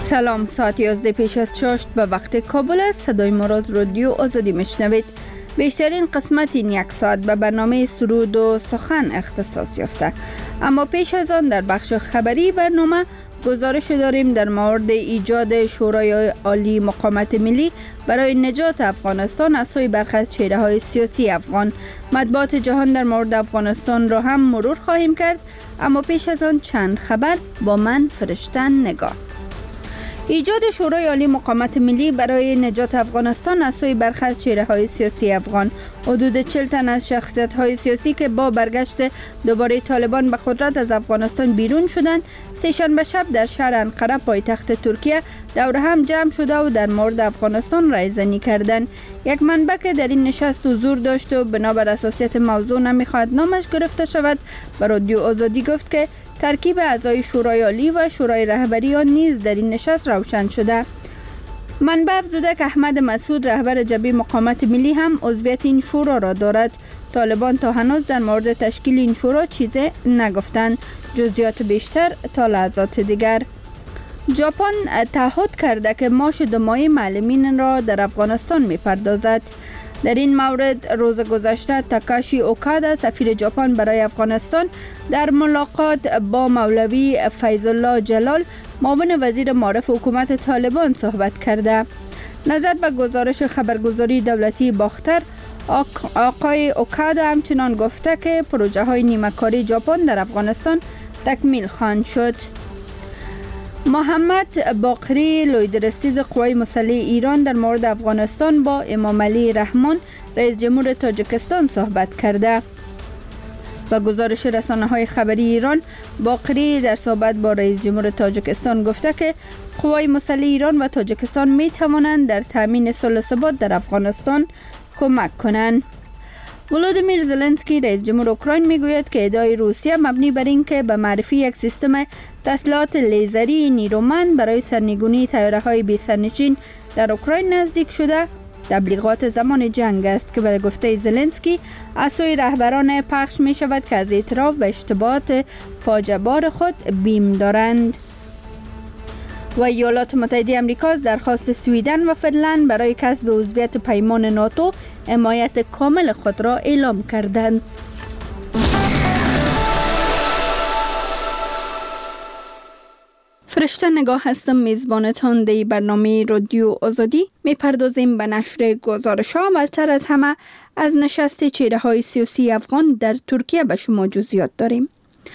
سلام، ساعت 11 پیش از چاشت به وقت کابل است. صدای ما را از رادیو آزادی میشنوید. بیشترین قسمت این یک ساعت به برنامه سرود و سخن اختصاص یافته. اما پیش از آن در بخش خبری برنامه گزارش داریم در مورد ایجاد شورای عالی مقاومت ملی برای نجات افغانستان از سوی برخی از چهره‌های سیاسی افغان. مطبوعات جهان در مورد افغانستان را هم مرور خواهیم کرد، اما پیش از آن چند خبر با من فرشته نگاه. ایجاد شورای عالی مقاومت ملی برای نجات افغانستان از سوی برخی از چهره‌های سیاسی افغان. حدود 40 تن از شخصیت‌های سیاسی که با برگشت دوباره طالبان به قدرت از افغانستان بیرون شدند، سه‌شنبه شب در شهر انقره پایتخت ترکیه دور هم جمع شده و در مورد افغانستان رایزنی کردند. یک منبع که در این نشست حضور داشت و بنابر اساسیت موضوع نمی‌خواهد نامش گرفته شود، به رادیو آزادی گفت که ترکیب اعضای شورای عالی و شورای رهبری آن نیز در این نشست روشن شده. منبع افزوده که احمد مسعود رهبر جبهه مقاومت ملی هم عضویت این شورا را دارد. طالبان تا هنوز در مورد تشکیل این شورا چیزی نگفتند. جزئیات بیشتر تا لحظات دیگر. ژاپن تعهد کرده که معاش 2 ماهه معلمین را در افغانستان می‌پردازد. در این مورد روز گذشته تاکاشی اوکادا سفیر ژاپن برای افغانستان در ملاقات با مولوی فیض الله جلال معاون وزیر معارف حکومت طالبان صحبت کرده. نظر به گزارش خبرگزاری دولتی باختر، آقای اوکادا همچنان گفته که پروژه های نیمه‌کاری ژاپن در افغانستان تکمیل خواهند شد. محمد باقری لویدرسیز قوای مسلح ایران در مورد افغانستان با امام علی رحمان رئیس جمهور تاجیکستان صحبت کرده. و گزارش رسانه‌های خبری ایران، باقری در صحبت با رئیس جمهور تاجیکستان گفته که قوای مسلح ایران و تاجیکستان می توانند در تامین صلح و ثبات در افغانستان کمک کنند. ولودیمیر زلنسکی رئیس جمهور اوکراین میگوید که ادعای روسیه مبنی بر اینکه به معرفی یک سیستم تسلیحات لیزری نیرومند برای سرنگونی طیاره‌های بی‌سرنشین در اوکراین نزدیک شده تبلیغات زمان جنگ است که به گفته زلنسکی از سوی رهبران پخش می شود که از اعتراف به اشتباهات فاجعه بار خود بیم دارند. و ایالات متحده آمریکا درخواست سویدن و فنلند برای کسب عضویت پیمان ناتو حمایت کامل خود را اعلام کردند. فرشته نگاه هستم، میزبانتان در برنامه رادیو آزادی. میپردازیم به نشر گزارش‌ها. اولتر از همه از نشست چهره‌های سیاسی افغان در ترکیه به شما جزئیات داریم.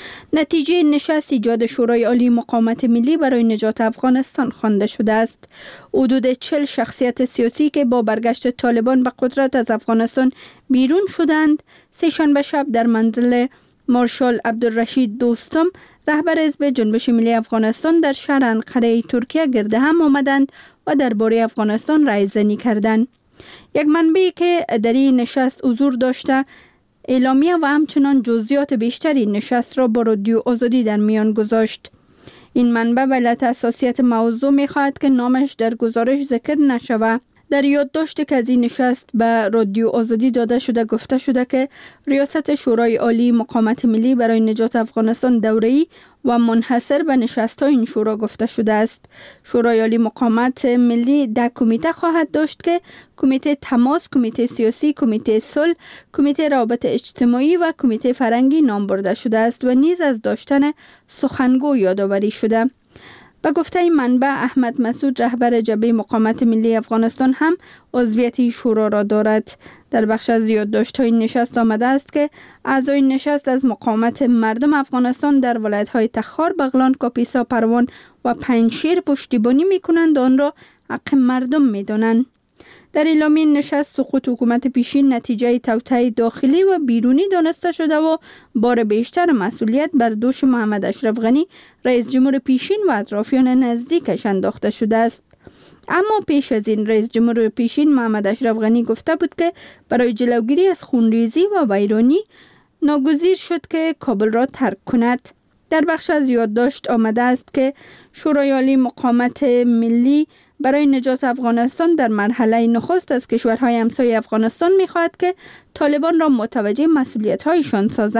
نتیجه نشست ایجاد شورای عالی مقاومت ملی برای نجات افغانستان خوانده شده است. حدود 40 شخصیت سیاسی که با برگشت طالبان به قدرت از افغانستان بیرون شدند، سه‌شنبه شب در منزل مارشال عبدالرشید دوستم رهبر حزب جنبش ملی افغانستان در شهر انقره ترکیه گرد هم آمدند و درباره افغانستان رایزنی کردند. یک منبعی که در این نشست حضور داشته اعلامیه و همچنان جزئیات بیشتری نشست را با رادیو آزادی در میان گذاشت. این منبع به علت حساسیت موضوع می‌خواهد که نامش در گزارش ذکر نشود. در یادداشتی که از این نشست به رادیو آزادی داده شده گفته شده که ریاست شورای عالی مقاومت ملی برای نجات افغانستان دوره‌ای و منحصر به نشست‌های این شورا گفته شده است. شورای عالی مقاومت ملی 10 کمیته خواهد داشت که کمیته تماس، کمیته سیاسی، کمیته صلح، کمیته روابط اجتماعی و کمیته فرهنگی نام برده شده است و نیز از داشتن سخنگو یادآوری شده. به گفته این منبع، احمد مسعود رهبر جبهه مقاومت ملی افغانستان هم عضویت شورا را دارد. در بخش از یادداشت‌های نشست آمده است که اعضای نشست از مقاومت مردم افغانستان در ولایت‌های تخار، بغلان، کاپیسا، پروان و پنجشیر پشتیبانی می‌کنند و آن را حق مردم می‌دانند. در اعلامیه نشست سقوط حکومت پیشین نتیجه توطئه داخلی و بیرونی دانسته شده و بار بیشتر مسئولیت بر دوش محمد اشرف غنی رئیس جمهور پیشین و اطرافیان نزدیکش انداخته شده است. اما پیش از این رئیس جمهور پیشین محمد اشرف غنی گفته بود که برای جلوگیری از خونریزی و ویرانی ناگزیر شد که کابل را ترک کند. در بخش از یادداشت آمده است که شورای عالی مقاومت ملی برای نجات افغانستان در مرحله نخست از کشورهای همسایه افغانستان می‌خواهد که طالبان را متوجه مسئولیت‌هایشان سازند.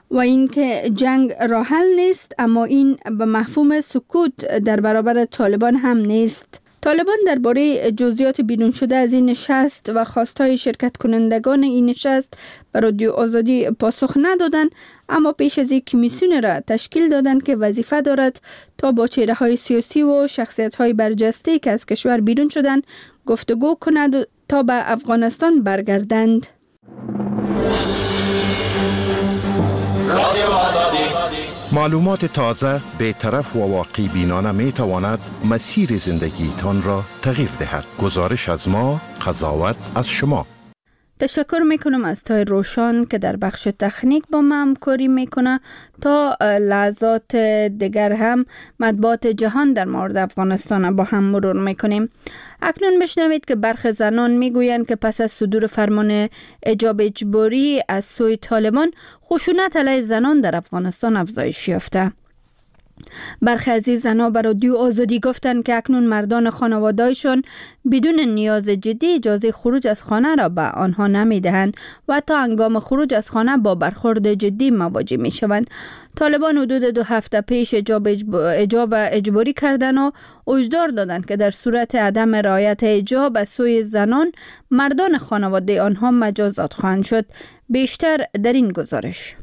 و اینکه جنگ راه حل نیست، اما این به مفهوم سکوت در برابر طالبان هم نیست. طالبان درباره جزئیات بیرون شده از این نشست و خواستهای شرکت کنندگان این نشست به رادیو آزادی پاسخ ندادند، اما پیش از یک کمیسیون را تشکیل دادند که وظیفه دارد تا با چهره‌های سیاسی و شخصیت‌های برجسته که از کشور بیرون شدند گفتگو کند تا به افغانستان برگردند. معلومات تازه، بی‌طرف و واقعی بینانه می تواند مسیر زندگیتان را تغییر دهد. گزارش از ما، قضاوت از شما. تشکر میکنم از تای روشان که در بخش تکنیک با ما همکاری میکنه. تا لحظات دیگر هم مطبوعات جهان در مورد افغانستان با هم مرور میکنیم. اکنون بشنوید که برخی زنان میگویند که پس از صدور فرمان حجاب اجباری از سوی طالبان، خشونت علیه زنان در افغانستان افزایش یافته. برخی از این زنها به رادیو آزادی گفتند که اکنون مردان خانواده‌شان بدون نیاز جدی اجازه خروج از خانه را به آنها نمی‌دهند و تا هنگام خروج از خانه با برخورد جدی مواجه می‌شوند. طالبان حدود 2 هفته پیش حجاب اجباری کردند و هشدار دادند که در صورت عدم رعایت حجاب از سوی زنان، مردان خانواده آنها مجازات خواهند شد. بیشتر در این گزارش.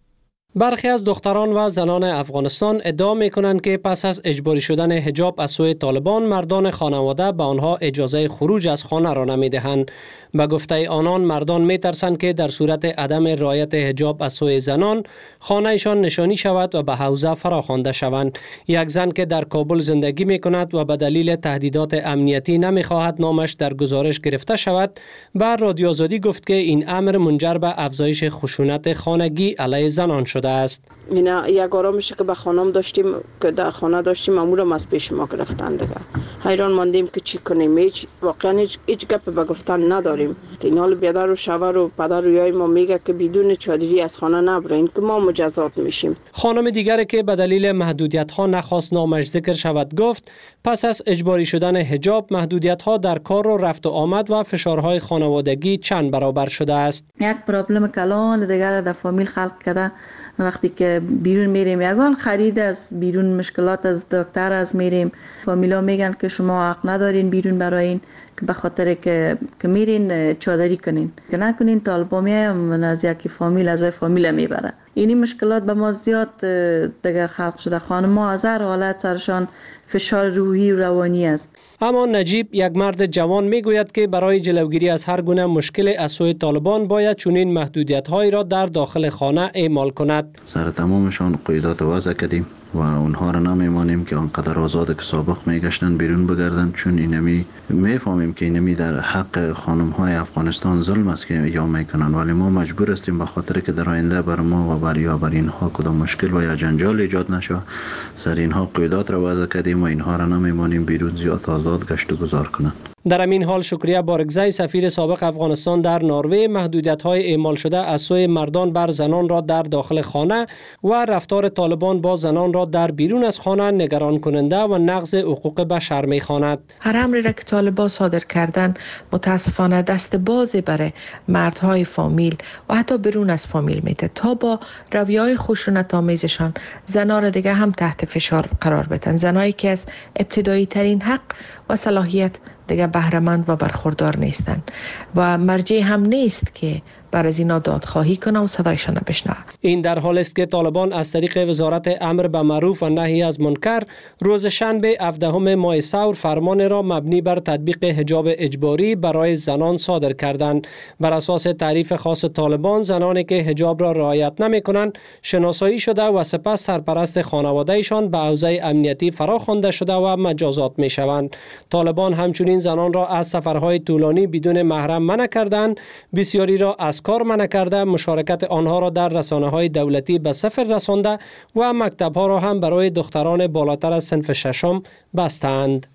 برخی از دختران و زنان افغانستان ادعا می‌کنند که پس از اجباری شدن حجاب از سوی طالبان، مردان خانواده به آنها اجازه خروج از خانه را نمی‌دهند. به گفته آنان، مردان می‌ترسند که در صورت عدم رعایت حجاب از سوی زنان، خانه‌شان نشانی شود و به حوزه فراخوانده شوند. یک زن که در کابل زندگی می‌کند و به دلیل تهدیدات امنیتی نمی‌خواهد نامش در گزارش گرفته شود، به رادیو آزادی گفت که این امر منجر به افزایش خشونت خانگی علیه زنان شده است. اینا یک آرامشی که به خانم داشتیم، که در خانه داشتیم، معمولا از پیش ما گرفتن دیگه. حیران ماندیم که چی کنیم. واقعا هیچ گپ به گفتن نداریم. این حال بیادر و شوهر و پدر و یای ما میگه که بدون چادری از خانه نبرین که ما مجازات میشیم. خانم دیگری که به دلیل محدودیت ها نخواست نامش ذکر شود گفت پس از اجباری شدن حجاب، محدودیت ها در کار و رفت و آمد و فشارهای خانوادگی چند برابر شده است. یک پرابلم کلان دیگر در فامیل خلق کرده. وقتی که بیرون میریم، یگان خرید از بیرون، مشکلات از دکتر از میریم، فامیلا میگن که شما حق ندارین بیرون براین، که به خاطر که میرین چادری کنین، که نکنین طالبا میایم از یکی فامیل از فامیل میبره. اینی مشکلات به ما زیاد دیگه خلق شده. خانم‌ها از هر حالت سرشان فشار روحی و روانی است. اما نجیب، یک مرد جوان، میگوید که برای جلوگیری از هر گونه مشکل از سوی طالبان باید چنین محدودیت‌هایی را در داخل خانه اعمال کند. سر تمامشان قیودات وضع کردیم و اونها را نمیمانیم که آنقدر آزاد که سابق میگشتن بیرون بگردن، چون اینمی میفهمیم که اینمی در حق خانم‌های افغانستان ظلم است که یا میکنن، ولی ما مجبور هستیم به خاطر که در آینده بر ما و بر اینها کدام مشکل و یا جنجال ایجاد نشه، سر اینها قیودات را وضع کردیم و اینها را نمیمانیم بیرون زیاد آزاد گشت و گذار کنند. در همین حال شکریه بارگزی، سفیر سابق افغانستان در نروژ، محدودیت‌های اعمال شده از سوی مردان بر زنان را در داخل خانه و رفتار طالبان با زنان را در بیرون از خانه نگران کننده و نقض حقوق بشر می‌خواند. هر امری را که طالبان صادر کردن متاسفانه دست بازی برای مردهای فامیل و حتی بیرون از فامیل میده تا با رویه‌های خشونت آمیزشان زنان را دیگه هم تحت فشار قرار بدن. زنایی که از ابتدایی ترین حق و صلاحیت دیگه بهره‌مند و برخوردار نیستند و مرجع هم نیست که بر از اینا دادخواهی کنه و صدایشان بشنوه. این در حالی است که طالبان از طریق وزارت امر به معروف و نهی از منکر روز شنبه 17 ماه ثور فرمان را مبنی بر تطبیق حجاب اجباری برای زنان صادر کردند. بر اساس تعریف خاص طالبان، زنانی که حجاب را رعایت نمی‌کنند شناسایی شده و سپس سرپرست خانواده‌شان به حوزه امنیتی فراخوانده شده و مجازات می‌شوند. طالبان همچنین زنان را از سفرهای طولانی بدون محرم منع کردند، بسیاری را از کار منع کرده، مشارکت آنها را در رسانه‌های دولتی به صفر رسانده و مکتب‌ها را هم برای دختران بالاتر از صنف ششم بستند.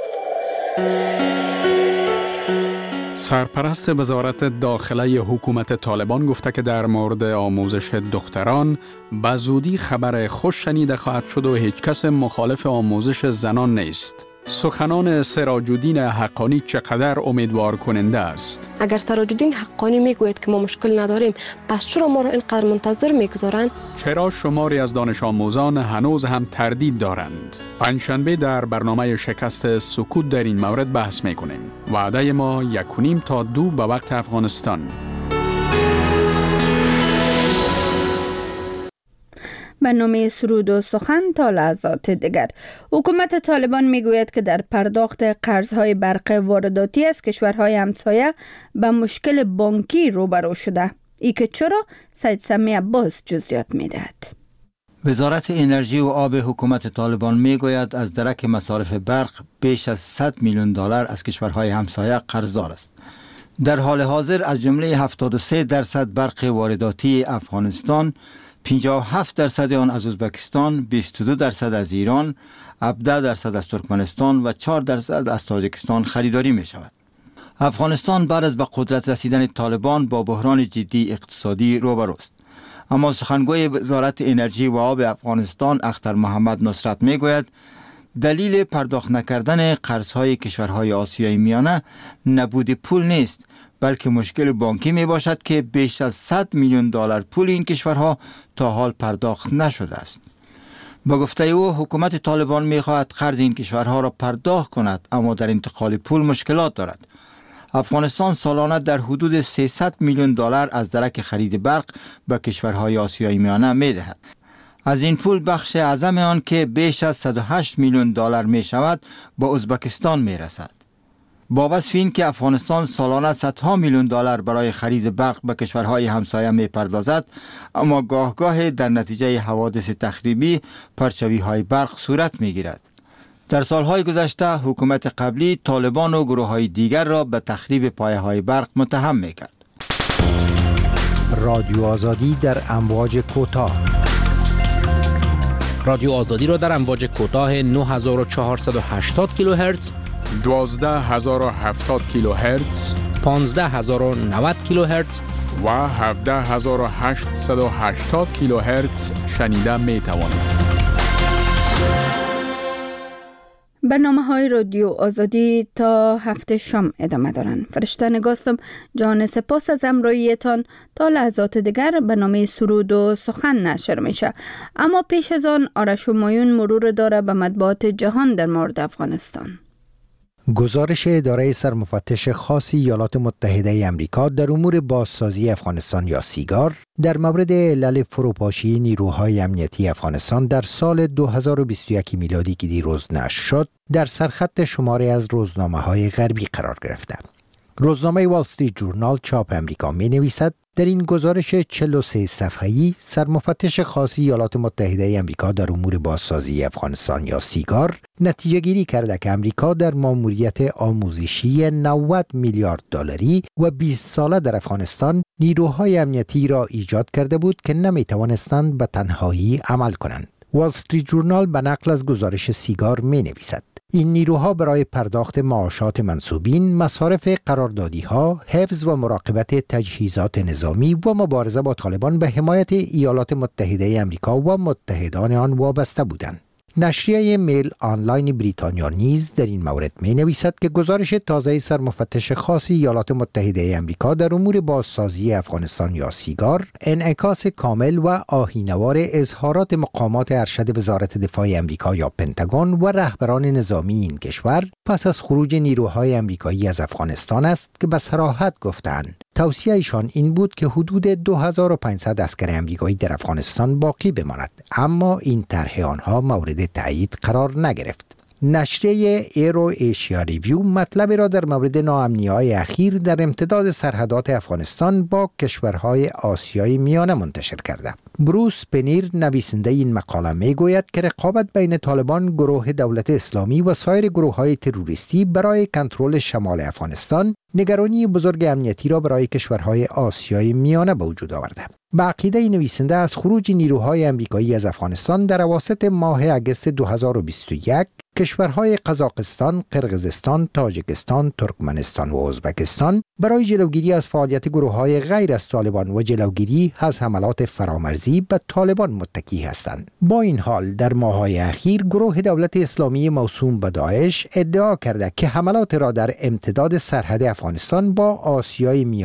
سرپرست وزارت داخله حکومت طالبان گفته که در مورد آموزش دختران به زودی خبر خوش شنیده خواهد شد و هیچ کس مخالف آموزش زنان نیست. سخنان سراج الدین حقانی چقدر امیدوار کننده است. اگر سراج الدین حقانی میگوید که ما مشکل نداریم، پس چرا ما را اینقدر منتظر میگذارند؟ چرا شماری از دانش آموزان هنوز هم تردید دارند؟ پنجشنبه در برنامه شکست سکوت در این مورد بحث میکنیم. وعده ما 1:30 تا 2 به وقت افغانستان. برنامه سرود و سخن تا لحظات دیگر. حکومت طالبان میگوید که در پرداخت قرضهای برق وارداتی از کشورهای همسایه به مشکل بانکی روبرو شده. ای که چرا؟ سید سمی عباس جزئیات میدهد. وزارت انرژی و آب حکومت طالبان میگوید از درک مصارف برق بیش از 100 میلیون دلار از کشورهای همسایه قرضدار است. در حال حاضر از جمله 73% برق وارداتی افغانستان، 57% آن از ازبکستان، 22% از ایران، 17% از ترکمنستان و 4% از تاجیکستان خریداری می شود. افغانستان بعد از به قدرت رسیدن طالبان با بحران جدی اقتصادی روبروست. اما سخنگوی وزارت انرژی و آب افغانستان اختر محمد نصرت می گوید دلیل پرداخت نکردن قرضهای کشورهای آسیای میانه نبود پول نیست، بلکه مشکل بانکی می باشد که بیش از 100 میلیون دلار پول این کشورها تا حال پرداخت نشده است. با گفته او حکومت طالبان می خواهد قرض این کشورها را پرداخت کند، اما در انتقال پول مشکلات دارد. افغانستان سالانه در حدود 300 میلیون دلار از درک خرید برق به کشورهای آسیای میانه می دهد. از این پول بخش اعظم آن که بیش از 108 میلیون دلار می شود با ازبکستان می رسد. با وصف این که افغانستان سالانه صدها میلیون دلار برای خرید برق به کشورهای همسایه می پردازد، اما گاه در نتیجه حوادث تخریبی پرچوی های برق صورت می گیرد. در سالهای گذشته حکومت قبلی طالبان و گروه های دیگر را به تخریب پایه های برق متهم می کرد. رادیو آزادی در امواج کوتاه. رادیو آزادی را در امواج کوتاه 9480 کیلوهرتز، 12070 کیلوهرتز، 15090 کیلوهرتز و 17880 کیلوهرتز شنیده می توانید. برنامه‌های رادیو آزادی تا هفته شام ادامه دارند. فرشته نگاستم جان سپاس از همراهیتان. تا لحظات دیگر برنامه سرود و سخن نشر میشه، اما پیش از آن آرش همایون مرور داره به مطبوعات جهان در مورد افغانستان. گزارش اداره سرمفتش خاص ایالات متحده امریکا در امور بازسازی افغانستان یا سیگار در مورد علل فروپاشی نیروهای امنیتی افغانستان در سال 2021 میلادی که دیروز نشر شد در سرخط شماره از روزنامه‌های غربی قرار گرفته. روزنامه وال استریت جورنال چاپ امریکا می نویسد در این گزارش 43 صفحه‌ای سرمفتش خاص ایالات متحده امریکا در امور بازسازی افغانستان یا سیگار نتیجه گیری کرده که امریکا در ماموریت آموزشی 90 میلیارد دلاری و 20 ساله در افغانستان نیروهای امنیتی را ایجاد کرده بود که نمی توانستند به تنهایی عمل کنند. وال استریت جورنال به نقل از گزارش سیگار می نویسد این نیروها برای پرداخت معاشات منصوبین، مصارف قراردادی‌ها، حفظ و مراقبت تجهیزات نظامی و مبارزه با طالبان به حمایت ایالات متحده امریکا و متحدان آن وابسته بودند. نشریه میل آنلاین بریتانیا نیز در این مورد می نویسد که گزارش تازه سرمفتش خاص ایالات متحده امریکا در امور بازسازی افغانستان یا سیگار انعکاس کامل و آیین‌وار اظهارات مقامات ارشد وزارت دفاع امریکا یا پنتاگون و رهبران نظامی این کشور پس از خروج نیروهای امریکایی از افغانستان است که به صراحت گفتند توصیه ایشان این بود که حدود 2500 عسکر امریکایی در افغانستان باقی بماند، اما این طرح آنها مورد تایید قرار نگرفت. نشریه ایرو ایشیا ریویو مطلب را در مورد ناامنی‌های اخیر در امتداد سرحدات افغانستان با کشورهای آسیای میانه منتشر کرده. بروس پنیر نویسنده این مقاله میگوید که رقابت بین طالبان، گروه دولت اسلامی و سایر گروه‌های تروریستی برای کنترل شمال افغانستان نگرانی بزرگ امنیتی را برای کشورهای آسیای میانه به وجود آورده. به عقیده نویسنده از خروج نیروهای امریکایی از افغانستان در اواسط ماه اگست 2021 کشورهای قزاقستان، قرقیزستان، تاجیکستان، ترکمنستان و ازبکستان برای جلوگیری از فعالیت گروه‌های غیر از طالبان و جلوگیری از حملات فرامرزی به طالبان متکی هستند. با این حال در ماه‌های اخیر گروه دولت اسلامی موسوم به داعش ادعا کرده که حملات را در امتداد سرحد افغانستان با آسیای میانه